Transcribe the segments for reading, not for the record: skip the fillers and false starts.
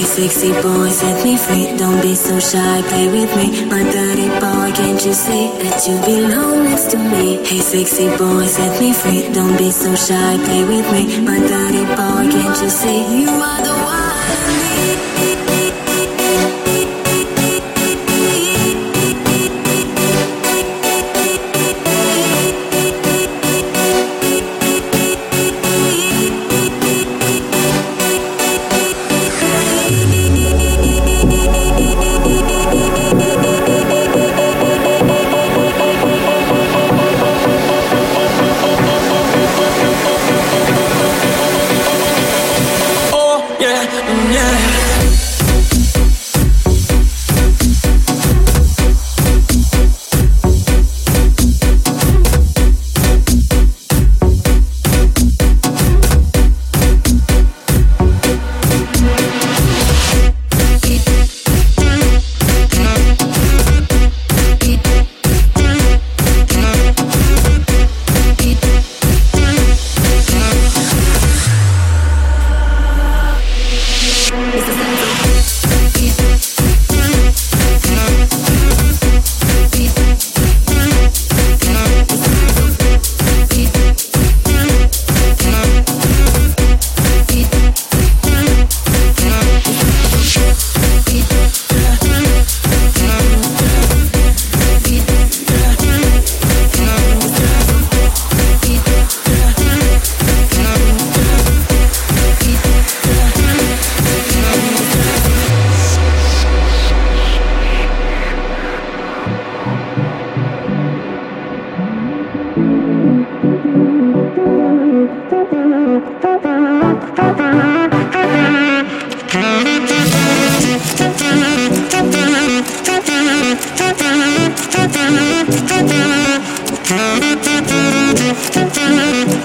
Sexy boy, set me free. Don't be so shy, play with me. My dirty boy, can't you see that you belong next to me? Hey, sexy boy, set me free. Don't be so shy, play with me. My dirty boy, can't you see? You are the one I need.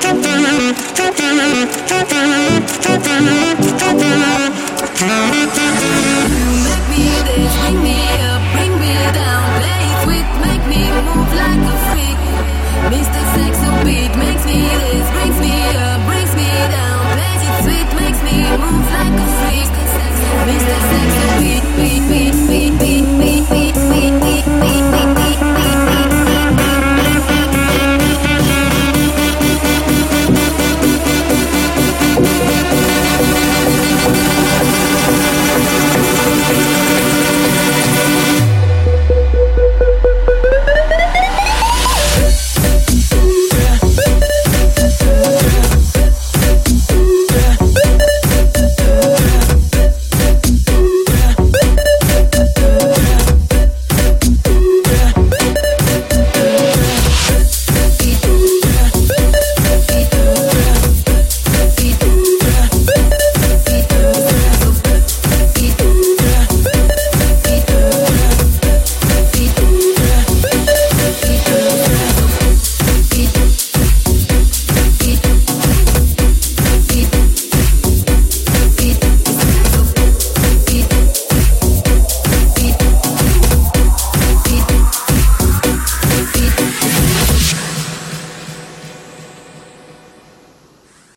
Thank you.